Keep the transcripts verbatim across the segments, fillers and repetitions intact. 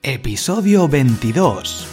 Episodio veintidós.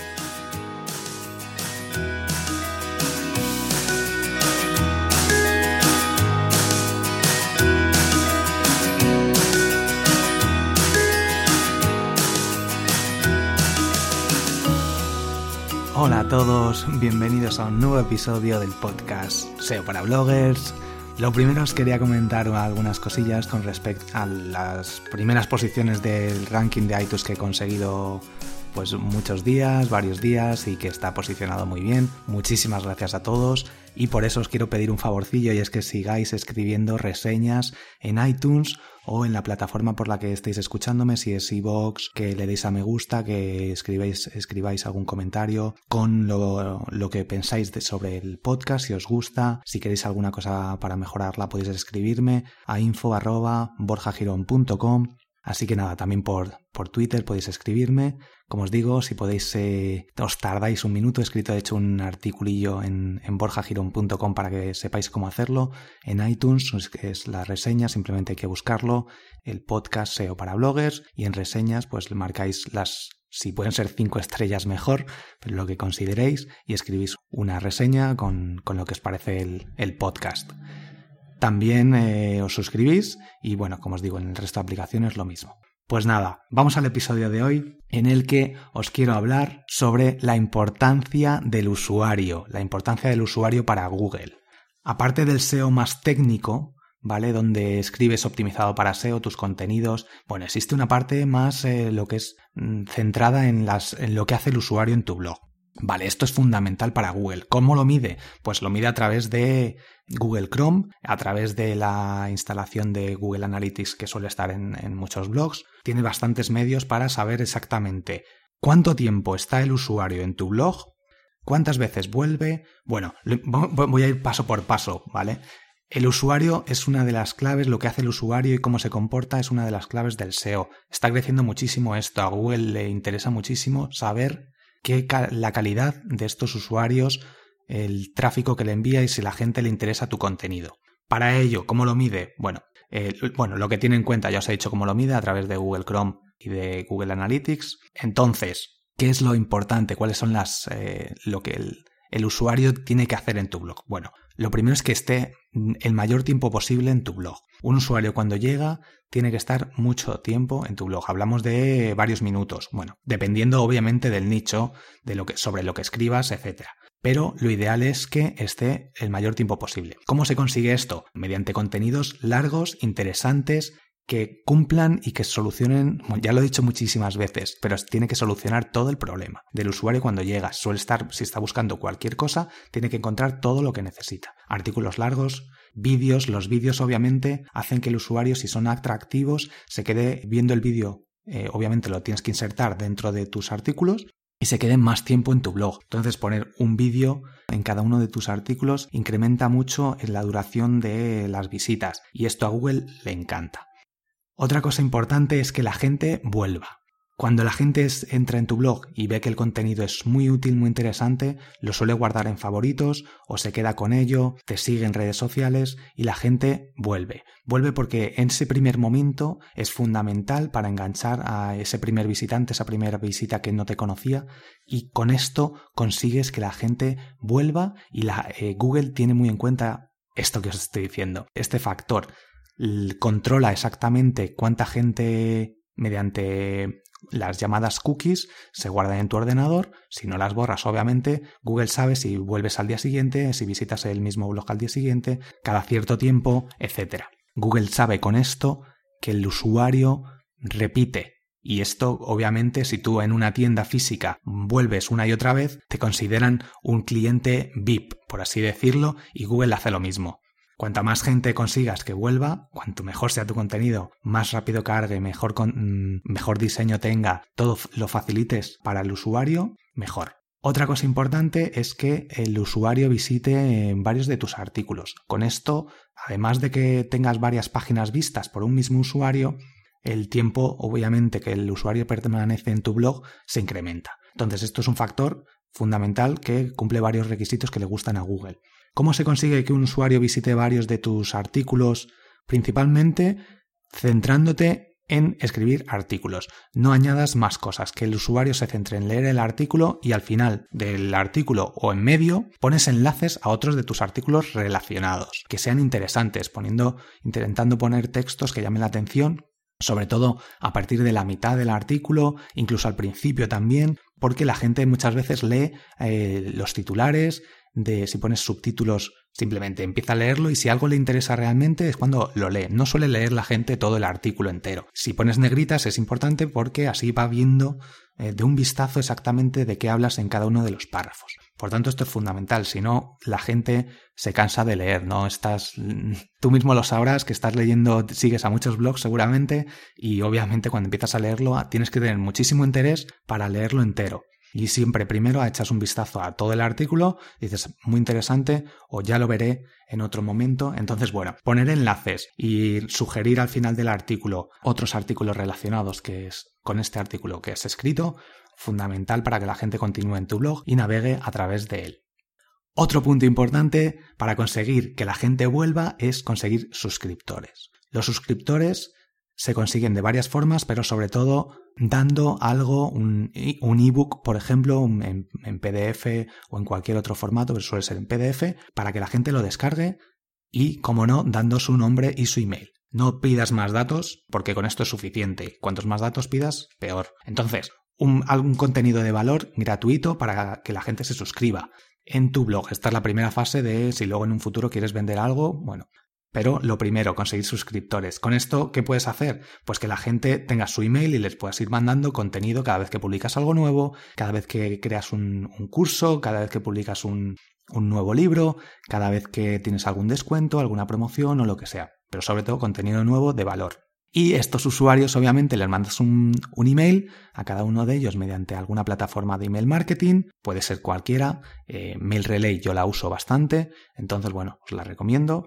Hola a todos, bienvenidos a un nuevo episodio del podcast S E O para bloggers. Lo primero os quería comentar algunas cosillas con respecto a las primeras posiciones del ranking de iTunes que he conseguido pues muchos días, varios días y que está posicionado muy bien. Muchísimas gracias a todos y por eso os quiero pedir un favorcillo y es que sigáis escribiendo reseñas en iTunes o en la plataforma por la que estéis escuchándome, si es iVoox, que le deis a me gusta, que escribáis, escribáis algún comentario con lo, lo que pensáis de, sobre el podcast, si os gusta, si queréis alguna cosa para mejorarla podéis escribirme a info arroba borjagirón punto com. Así que nada, también por, por Twitter podéis escribirme. Como os digo, si podéis, eh, os tardáis un minuto, he escrito, he hecho un articulillo en, en borjagirón punto com para que sepáis cómo hacerlo. En iTunes es, es la reseña, simplemente hay que buscarlo, el podcast S E O para bloggers, y en reseñas pues marcáis las, si pueden ser cinco estrellas mejor, pero lo que consideréis, y escribís una reseña con, con lo que os parece el, el podcast. También eh, os suscribís y bueno, como os digo, en el resto de aplicaciones lo mismo. Pues nada, vamos al episodio de hoy en el que os quiero hablar sobre la importancia del usuario, la importancia del usuario para Google. Aparte del S E O más técnico, ¿vale? Donde escribes optimizado para S E O, tus contenidos, bueno, existe una parte más eh, lo que es mm, centrada en, las, en lo que hace el usuario en tu blog. Vale, esto es fundamental para Google. ¿Cómo lo mide? Pues lo mide a través de Google Chrome, a través de la instalación de Google Analytics que suele estar en, en muchos blogs. Tiene bastantes medios para saber exactamente cuánto tiempo está el usuario en tu blog, cuántas veces vuelve. Bueno, voy a ir paso por paso, ¿vale? El usuario es una de las claves, lo que hace el usuario y cómo se comporta es una de las claves del S E O. Está creciendo muchísimo esto, a Google le interesa muchísimo saber que la calidad de estos usuarios, el tráfico que le envía y si la gente le interesa tu contenido. Para ello, ¿cómo lo mide? Bueno, eh, bueno, lo que tiene en cuenta, ya os he dicho cómo lo mide, a través de Google Chrome y de Google Analytics. Entonces, ¿qué es lo importante? ¿Cuáles son las eh, lo que el, el usuario tiene que hacer en tu blog? Bueno, lo primero es que esté el mayor tiempo posible en tu blog. Un usuario cuando llega tiene que estar mucho tiempo en tu blog. Hablamos de varios minutos. Bueno, dependiendo obviamente del nicho, de lo que, sobre lo que escribas, etcétera. Pero lo ideal es que esté el mayor tiempo posible. ¿Cómo se consigue esto? Mediante contenidos largos, interesantes, que cumplan y que solucionen, ya lo he dicho muchísimas veces, pero tiene que solucionar todo el problema del usuario cuando llega. Suele estar, si está buscando cualquier cosa, tiene que encontrar todo lo que necesita. Artículos largos, vídeos, los vídeos obviamente hacen que el usuario, si son atractivos, se quede viendo el vídeo, eh, obviamente lo tienes que insertar dentro de tus artículos y se quede más tiempo en tu blog. Entonces poner un vídeo en cada uno de tus artículos incrementa mucho en la duración de las visitas y esto a Google le encanta. Otra cosa importante es que la gente vuelva. Cuando la gente es, entra en tu blog y ve que el contenido es muy útil, muy interesante, lo suele guardar en favoritos o se queda con ello, te sigue en redes sociales y la gente vuelve. Vuelve porque en ese primer momento es fundamental para enganchar a ese primer visitante, esa primera visita que no te conocía y con esto consigues que la gente vuelva y la, eh, Google tiene muy en cuenta esto que os estoy diciendo, este factor. Controla exactamente cuánta gente mediante las llamadas cookies se guardan en tu ordenador. Si no las borras, obviamente, Google sabe si vuelves al día siguiente, si visitas el mismo blog al día siguiente, cada cierto tiempo, etcétera. Google sabe con esto que el usuario repite. Y esto, obviamente, si tú en una tienda física vuelves una y otra vez, te consideran un cliente V I P, por así decirlo, y Google hace lo mismo. Cuanta más gente consigas que vuelva, cuanto mejor sea tu contenido, más rápido cargue, mejor, con, mejor diseño tenga, todo lo facilites para el usuario, mejor. Otra cosa importante es que el usuario visite varios de tus artículos. Con esto, además de que tengas varias páginas vistas por un mismo usuario, el tiempo, obviamente, que el usuario permanece en tu blog se incrementa. Entonces, esto es un factor fundamental que cumple varios requisitos que le gustan a Google. ¿Cómo se consigue que un usuario visite varios de tus artículos? Principalmente centrándote en escribir artículos. No añadas más cosas, que el usuario se centre en leer el artículo y al final del artículo o en medio pones enlaces a otros de tus artículos relacionados, que sean interesantes, poniendo, intentando poner textos que llamen la atención, sobre todo a partir de la mitad del artículo, incluso al principio también, porque la gente muchas veces lee eh, los titulares, de si pones subtítulos simplemente empieza a leerlo y si algo le interesa realmente es cuando lo lee. No suele leer la gente todo el artículo entero. Si pones negritas es importante porque así va viendo eh, de un vistazo exactamente de qué hablas en cada uno de los párrafos. Por tanto, esto es fundamental. Si no, la gente se cansa de leer, ¿no? Estás, tú mismo lo sabrás que estás leyendo, sigues a muchos blogs seguramente y obviamente cuando empiezas a leerlo tienes que tener muchísimo interés para leerlo entero. Y siempre primero echas un vistazo a todo el artículo, dices, muy interesante, o ya lo veré en otro momento. Entonces, bueno, poner enlaces y sugerir al final del artículo otros artículos relacionados que es con este artículo que has escrito, fundamental para que la gente continúe en tu blog y navegue a través de él. Otro punto importante para conseguir que la gente vuelva es conseguir suscriptores. Los suscriptores se consiguen de varias formas, pero sobre todo dando algo, un, un ebook, por ejemplo, en, en P D F o en cualquier otro formato, pero suele ser en P D F, para que la gente lo descargue y, como no, dando su nombre y su email. No pidas más datos, porque con esto es suficiente. Cuantos más datos pidas, peor. Entonces, un, algún contenido de valor gratuito para que la gente se suscriba en tu blog. Esta es la primera fase de si luego en un futuro quieres vender algo, bueno. Pero lo primero, conseguir suscriptores. ¿Con esto qué puedes hacer? Pues que la gente tenga su email y les puedas ir mandando contenido cada vez que publicas algo nuevo, cada vez que creas un, un curso, cada vez que publicas un, un nuevo libro, cada vez que tienes algún descuento, alguna promoción o lo que sea. Pero sobre todo contenido nuevo de valor. Y estos usuarios obviamente les mandas un, un email a cada uno de ellos mediante alguna plataforma de email marketing, puede ser cualquiera, eh, MailRelay yo la uso bastante, entonces bueno, os la recomiendo.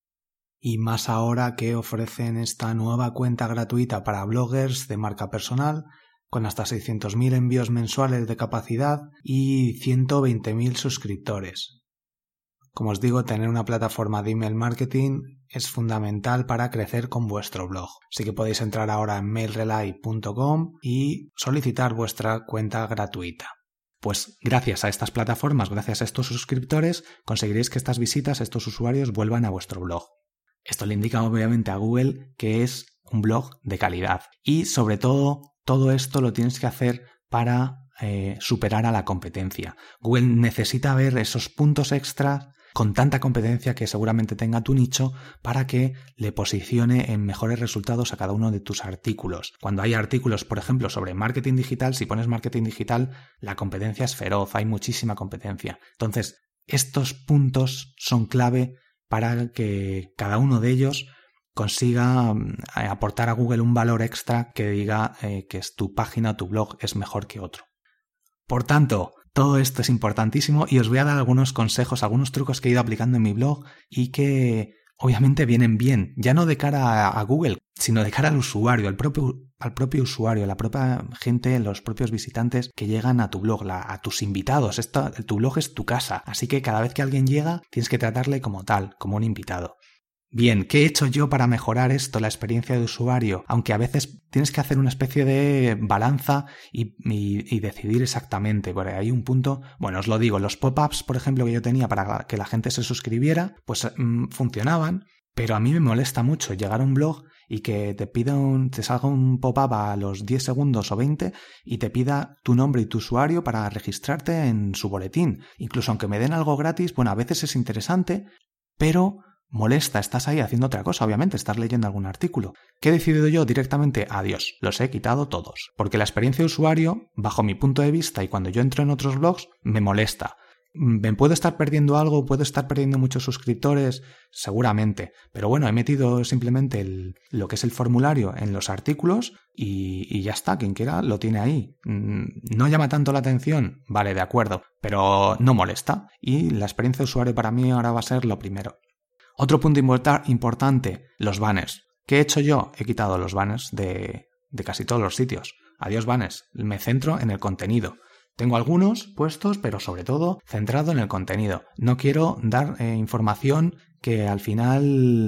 Y más ahora que ofrecen esta nueva cuenta gratuita para bloggers de marca personal, con hasta seiscientos mil envíos mensuales de capacidad y ciento veinte mil suscriptores. Como os digo, tener una plataforma de email marketing es fundamental para crecer con vuestro blog. Así que podéis entrar ahora en mailrelay punto com y solicitar vuestra cuenta gratuita. Pues gracias a estas plataformas, gracias a estos suscriptores, conseguiréis que estas visitas, estos usuarios vuelvan a vuestro blog. Esto le indica obviamente a Google que es un blog de calidad y sobre todo todo esto lo tienes que hacer para eh, superar a la competencia. Google necesita ver esos puntos extras con tanta competencia que seguramente tenga tu nicho para que le posicione en mejores resultados a cada uno de tus artículos. Cuando hay artículos, por ejemplo, sobre marketing digital, si pones marketing digital, la competencia es feroz, hay muchísima competencia. Entonces, estos puntos son clave para que cada uno de ellos consiga aportar a Google un valor extra que diga eh, que es tu página, tu blog es mejor que otro. Por tanto, todo esto es importantísimo y os voy a dar algunos consejos, algunos trucos que he ido aplicando en mi blog y que obviamente vienen bien, ya no de cara a Google, sino de cara al usuario, al propio, al propio usuario, a la propia gente, los propios visitantes que llegan a tu blog, la, a tus invitados. Esto, tu blog es tu casa, así que cada vez que alguien llega tienes que tratarle como tal, como un invitado. Bien, ¿qué he hecho yo para mejorar esto, la experiencia de usuario? Aunque a veces tienes que hacer una especie de balanza y, y, y decidir exactamente, porque hay un punto, bueno, os lo digo, los pop-ups, por ejemplo, que yo tenía para que la gente se suscribiera, pues mmm, funcionaban, pero a mí me molesta mucho llegar a un blog y que te pida un, te salga un pop-up a los diez segundos o veinte y te pida tu nombre y tu usuario para registrarte en su boletín. Incluso aunque me den algo gratis, bueno, a veces es interesante, pero molesta, estás ahí haciendo otra cosa, obviamente, estás leyendo algún artículo. ¿Qué he decidido yo? Directamente, adiós, los he quitado todos. Porque la experiencia de usuario, bajo mi punto de vista y cuando yo entro en otros blogs, me molesta. ¿Me puedo estar perdiendo algo? ¿Puedo estar perdiendo muchos suscriptores? Seguramente. Pero bueno, he metido simplemente el, lo que es el formulario en los artículos y, y ya está. Quien quiera lo tiene ahí. ¿No llama tanto la atención? Vale, de acuerdo. Pero no molesta. Y la experiencia de usuario para mí ahora va a ser lo primero. Otro punto importante, los banners. ¿Qué he hecho yo? He quitado los banners de, de casi todos los sitios. Adiós banners. Me centro en el contenido. Tengo algunos puestos, pero sobre todo centrado en el contenido. No quiero dar eh, información que al final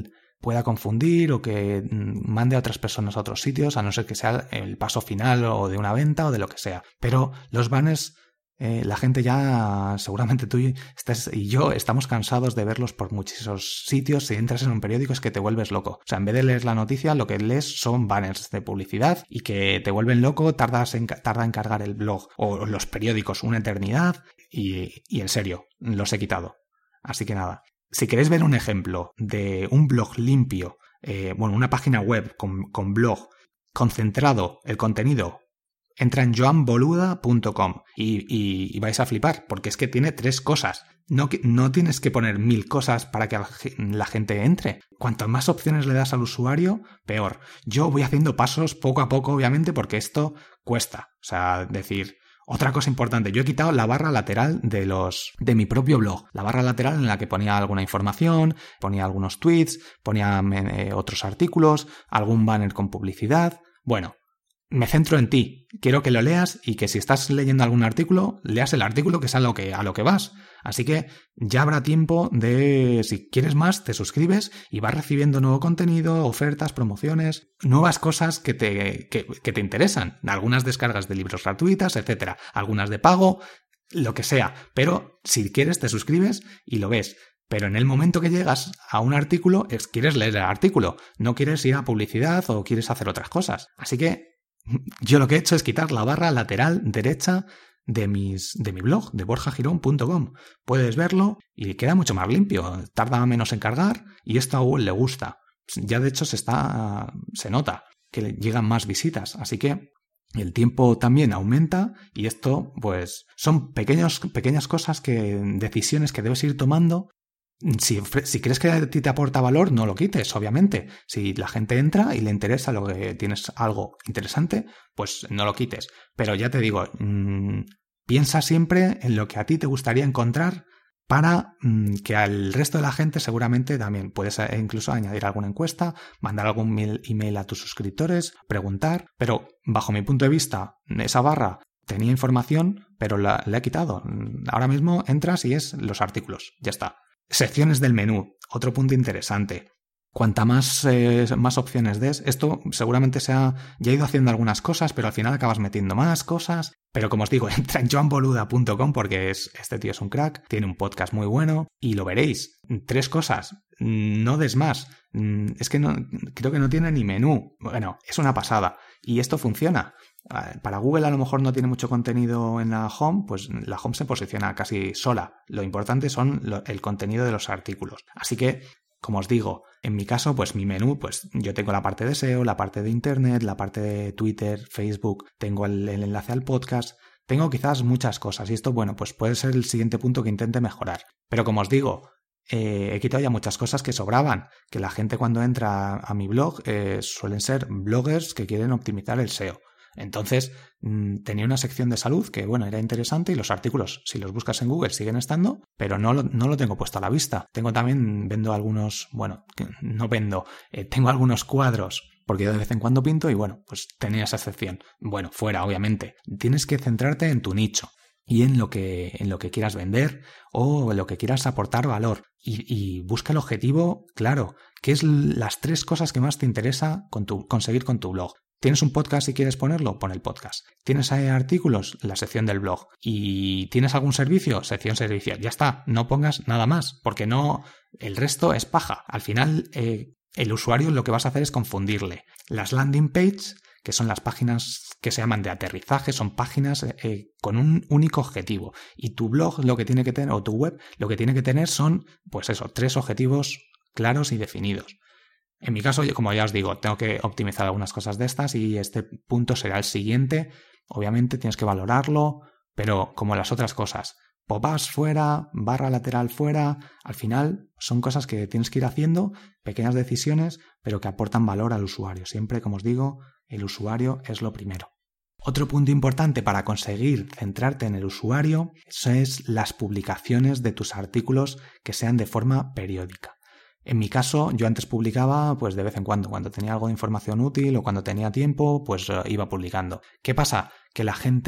pueda confundir o que mande a otras personas a otros sitios, a no ser que sea el paso final o de una venta o de lo que sea. Pero los banners, eh, la gente ya, seguramente tú estás, y yo estamos cansados de verlos por muchísimos sitios. Si entras en un periódico es que te vuelves loco. O sea, en vez de leer la noticia, lo que lees son banners de publicidad y que te vuelven loco, tardas en, tarda en cargar el blog o los periódicos una eternidad y, y en serio, los he quitado. Así que nada. Si queréis ver un ejemplo de un blog limpio, eh, bueno, una página web con, con blog concentrado, el contenido, entra en joan boluda punto com y, y, y vais a flipar, porque es que tiene tres cosas. No, no tienes que poner mil cosas para que la gente entre. Cuantas más opciones le das al usuario, peor. Yo voy haciendo pasos poco a poco, obviamente, porque esto cuesta. O sea, decir... Otra cosa importante, yo he quitado la barra lateral de los de mi propio blog, la barra lateral en la que ponía alguna información, ponía algunos tweets, ponía eh, otros artículos, algún banner con publicidad. Bueno, me centro en ti, quiero que lo leas y que si estás leyendo algún artículo, leas el artículo, que es a lo que, a lo que vas. Así que ya habrá tiempo de, si quieres más, te suscribes y vas recibiendo nuevo contenido, ofertas, promociones, nuevas cosas que te, que, que te interesan. Algunas descargas de libros gratuitas, etcétera. Algunas de pago, lo que sea. Pero si quieres, te suscribes y lo ves. Pero en el momento que llegas a un artículo, es, quieres leer el artículo. No quieres ir a publicidad o quieres hacer otras cosas. Así que yo lo que he hecho es quitar la barra lateral derecha de mis de mi blog, de borja girón punto com. Puedes verlo y queda mucho más limpio, tarda menos en cargar y esto a Google le gusta. Ya de hecho se está se nota que le llegan más visitas, así que el tiempo también aumenta y esto pues son pequeños, pequeñas cosas, que decisiones que debes ir tomando. Si, si crees que a ti te aporta valor, no lo quites, obviamente. Si la gente entra y le interesa lo que tienes algo interesante, pues no lo quites. Pero ya te digo, mmm, piensa siempre en lo que a ti te gustaría encontrar para mmm, que al resto de la gente seguramente también. Puedes incluso añadir alguna encuesta, mandar algún email a tus suscriptores, preguntar. Pero bajo mi punto de vista, esa barra tenía información, pero la, la he quitado. Ahora mismo entras y es los artículos, ya está. Secciones del menú, otro punto interesante. Cuanta más, eh, más opciones des, esto seguramente se ha, ya he ido haciendo algunas cosas, pero al final acabas metiendo más cosas. Pero como os digo, entra en joan boluda punto com porque es, este tío es un crack, tiene un podcast muy bueno y lo veréis. Tres cosas, no des más. Es que no, creo que no tiene ni menú. Bueno, es una pasada. Y esto funciona. Para Google a lo mejor no tiene mucho contenido en la home, pues la home se posiciona casi sola. Lo importante son lo, el contenido de los artículos. Así que, como os digo, en mi caso, pues mi menú, pues yo tengo la parte de S E O, la parte de Internet, la parte de Twitter, Facebook, tengo el, el enlace al podcast, tengo quizás muchas cosas. Y esto, bueno, pues puede ser el siguiente punto que intente mejorar. Pero como os digo, eh, he quitado ya muchas cosas que sobraban, que la gente cuando entra a mi blog eh, suelen ser bloggers que quieren optimizar el S E O. Entonces mmm, tenía una sección de salud que, bueno, era interesante y los artículos, si los buscas en Google, siguen estando, pero no lo, no lo tengo puesto a la vista. Tengo también, vendo algunos, bueno, no vendo, eh, tengo algunos cuadros, porque yo de vez en cuando pinto y, bueno, pues tenía esa sección. Bueno, fuera, obviamente. Tienes que centrarte en tu nicho y en lo que, en lo que quieras vender o en lo que quieras aportar valor. Y, y busca el objetivo claro, que es las tres cosas que más te interesa con tu, conseguir con tu blog. ¿Tienes un podcast y quieres ponerlo? Pon el podcast. ¿Tienes artículos? La sección del blog. ¿Y tienes algún servicio? Sección servicio. Ya está, no pongas nada más, porque no, el resto es paja. Al final, eh, el usuario lo que vas a hacer es confundirle. Las landing page, que son las páginas que se llaman de aterrizaje, son páginas eh, con un único objetivo. Y tu blog lo que tiene que tener, o tu web, lo que tiene que tener son, pues eso, tres objetivos claros y definidos. En mi caso, como ya os digo, tengo que optimizar algunas cosas de estas y este punto será el siguiente. Obviamente tienes que valorarlo, pero como las otras cosas, pop-ups fuera, barra lateral fuera, al final son cosas que tienes que ir haciendo, pequeñas decisiones, pero que aportan valor al usuario. Siempre, como os digo, el usuario es lo primero. Otro punto importante para conseguir centrarte en el usuario es las publicaciones de tus artículos que sean de forma periódica. En mi caso, yo antes publicaba pues de vez en cuando, cuando tenía algo de información útil o cuando tenía tiempo, pues uh, iba publicando. ¿Qué pasa? Que la gente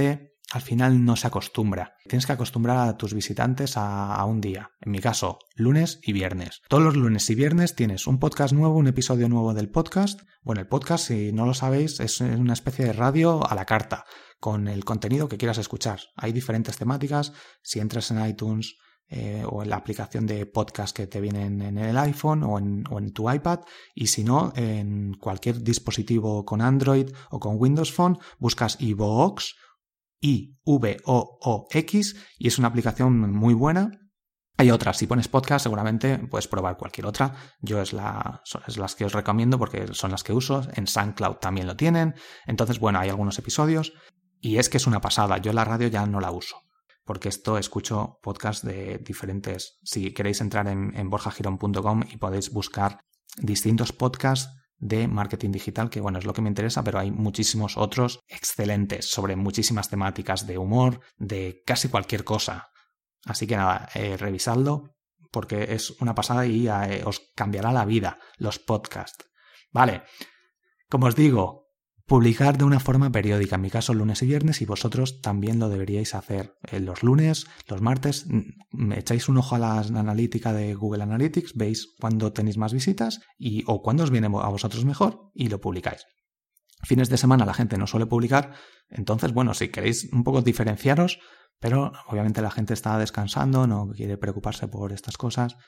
al final no se acostumbra. Tienes que acostumbrar a tus visitantes a, a un día. En mi caso, lunes y viernes. Todos los lunes y viernes tienes un podcast nuevo, un episodio nuevo del podcast. Bueno, el podcast, si no lo sabéis, es una especie de radio a la carta, con el contenido que quieras escuchar. Hay diferentes temáticas. Si entras en iTunes eh, o en la aplicación de podcast que te vienen en el iPhone o en, o en tu iPad, y si no, en cualquier dispositivo con Android o con Windows Phone, buscas iVoox, I V O O X, y es una aplicación muy buena. Hay otras, si pones podcast seguramente puedes probar cualquier otra. Yo es, la, son es las que os recomiendo porque son las que uso. En SoundCloud también lo tienen. Entonces, bueno, hay algunos episodios y es que es una pasada. Yo la radio ya no la uso porque esto escucho podcasts de diferentes. Si queréis entrar en, en borja girón punto com y podéis buscar distintos podcasts de marketing digital, que bueno, es lo que me interesa, pero hay muchísimos otros excelentes sobre muchísimas temáticas de humor, de casi cualquier cosa. Así que nada, eh, revisadlo porque es una pasada y eh, os cambiará la vida los podcasts. Vale, como os digo, publicar de una forma periódica, en mi caso lunes y viernes, y vosotros también lo deberíais hacer eh, los lunes, los martes. Me echáis un ojo a la analítica de Google Analytics, veis cuándo tenéis más visitas y o cuándo os viene a vosotros mejor y lo publicáis. Fines de semana la gente no suele publicar, entonces bueno, si queréis un poco diferenciaros, pero obviamente la gente está descansando, no quiere preocuparse por estas cosas,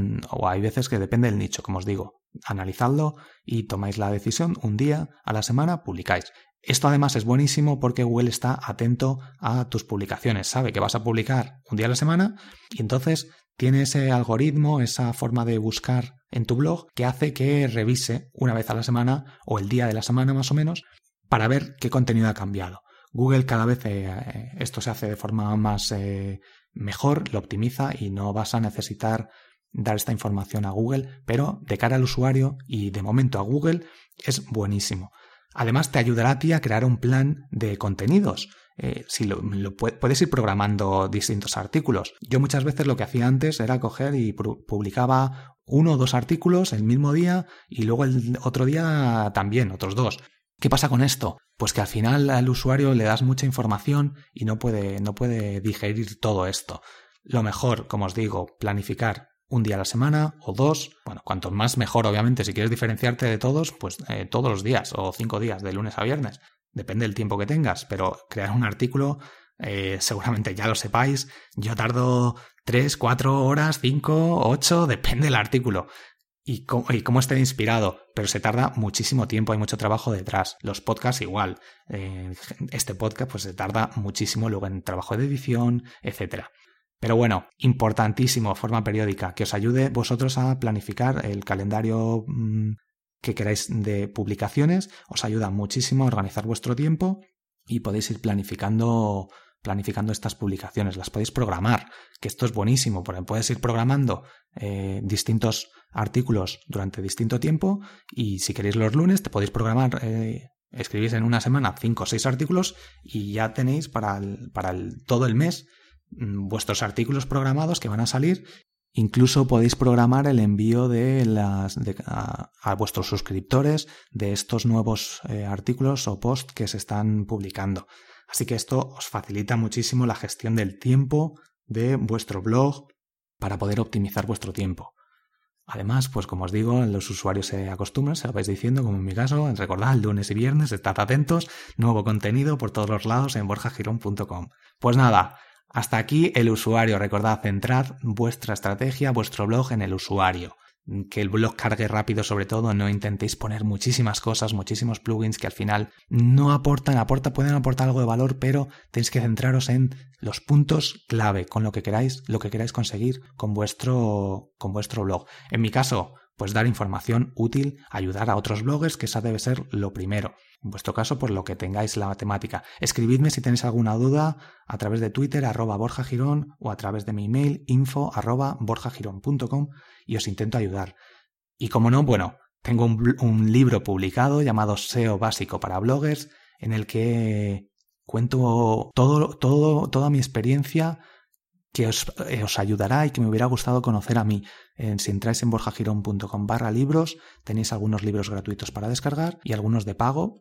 o hay veces que depende del nicho, como os digo, analizadlo y tomáis la decisión, un día a la semana publicáis. Esto además es buenísimo porque Google está atento a tus publicaciones, sabe que vas a publicar un día a la semana y entonces tiene ese algoritmo, esa forma de buscar en tu blog que hace que revise una vez a la semana o el día de la semana más o menos para ver qué contenido ha cambiado. Google cada vez eh, esto se hace de forma más eh, mejor, lo optimiza y no vas a necesitar dar esta información a Google, pero de cara al usuario y de momento a Google es buenísimo. Además te ayudará a ti a crear un plan de contenidos. Eh, si lo, lo puedes ir programando distintos artículos. Yo muchas veces lo que hacía antes era coger y publicaba uno o dos artículos el mismo día y luego el otro día también, otros dos. ¿Qué pasa con esto? Pues que al final al usuario le das mucha información y no puede, no puede digerir todo esto. Lo mejor, como os digo, planificar un día a la semana o dos. Bueno, cuanto más mejor, obviamente. Si quieres diferenciarte de todos, pues eh, todos los días o cinco días, de lunes a viernes. Depende del tiempo que tengas, pero crear un artículo, eh, seguramente ya lo sepáis. Yo tardo tres, cuatro horas, cinco, ocho, depende del artículo. Y cómo, y cómo esté inspirado, pero se tarda muchísimo tiempo, hay mucho trabajo detrás. Los podcasts igual, eh, este podcast pues se tarda muchísimo luego en trabajo de edición, etcétera. Pero bueno, importantísimo, forma periódica, que os ayude vosotros a planificar el calendario mmm, que queráis de publicaciones, os ayuda muchísimo a organizar vuestro tiempo y podéis ir planificando planificando estas publicaciones, las podéis programar, que esto es buenísimo, porque puedes ir programando eh, distintos artículos durante distinto tiempo y si queréis los lunes te podéis programar, eh, escribís en una semana cinco o seis artículos y ya tenéis para, el, para el, todo el mes mmm, vuestros artículos programados que van a salir. Incluso podéis programar el envío de las de, a, a vuestros suscriptores de estos nuevos eh, artículos o posts que se están publicando. Así que esto os facilita muchísimo la gestión del tiempo de vuestro blog para poder optimizar vuestro tiempo. Además, pues como os digo, los usuarios se acostumbran, se lo vais diciendo, como en mi caso, recordad, lunes y viernes, estad atentos, nuevo contenido por todos los lados en borja girón punto com. Pues nada, hasta aquí el usuario. Recordad, centrad vuestra estrategia, vuestro blog en el usuario. Que el blog cargue rápido, sobre todo, no intentéis poner muchísimas cosas, muchísimos plugins que al final no aportan, aporta, pueden aportar algo de valor, pero tenéis que centraros en los puntos clave, con lo que queráis, lo que queráis conseguir con vuestro, con vuestro blog. En mi caso, pues dar información útil, ayudar a otros bloggers, que esa debe ser lo primero. En vuestro caso, por lo que tengáis la temática. Escribidme si tenéis alguna duda a través de Twitter, arroba Borja Girón, o a través de mi email, info arroba borja girón punto com, y os intento ayudar. Y como no, bueno, tengo un, un libro publicado llamado S E O Básico para Bloggers, en el que cuento todo, todo, toda mi experiencia que os, eh, os ayudará y que me hubiera gustado conocer a mí. Eh, si entráis en borja girón punto com barra libros, tenéis algunos libros gratuitos para descargar y algunos de pago,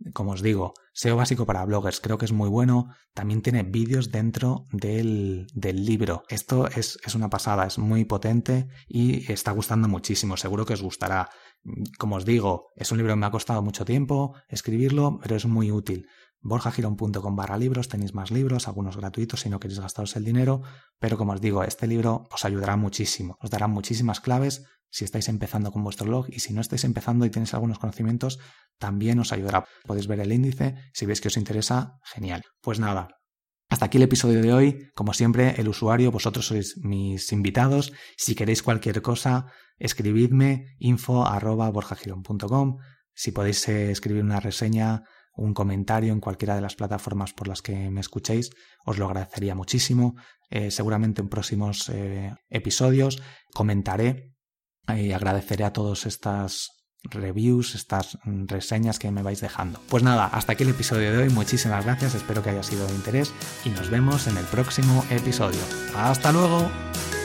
como os digo, S E O básico para bloggers, creo que es muy bueno. También tiene vídeos dentro del, del libro. Esto es, es una pasada, es muy potente y está gustando muchísimo. Seguro que os gustará. Como os digo, es un libro que me ha costado mucho tiempo escribirlo, pero es muy útil. borjagirón.com barra libros, tenéis más libros, algunos gratuitos si no queréis gastaros el dinero, pero como os digo, este libro os ayudará muchísimo, os dará muchísimas claves si estáis empezando con vuestro blog, y si no estáis empezando y tenéis algunos conocimientos, también os ayudará. Podéis ver el índice, si veis que os interesa, genial. Pues nada, hasta aquí el episodio de hoy. Como siempre, el usuario, vosotros sois mis invitados. Si queréis cualquier cosa, escribidme info arroba borjagirón punto com. Si podéis eh, escribir una reseña, un comentario en cualquiera de las plataformas por las que me escuchéis, os lo agradecería muchísimo. Eh, seguramente en próximos eh, episodios comentaré y agradeceré a todas estas reviews, estas reseñas que me vais dejando. Pues nada, hasta aquí el episodio de hoy. Muchísimas gracias, espero que haya sido de interés y nos vemos en el próximo episodio. ¡Hasta luego!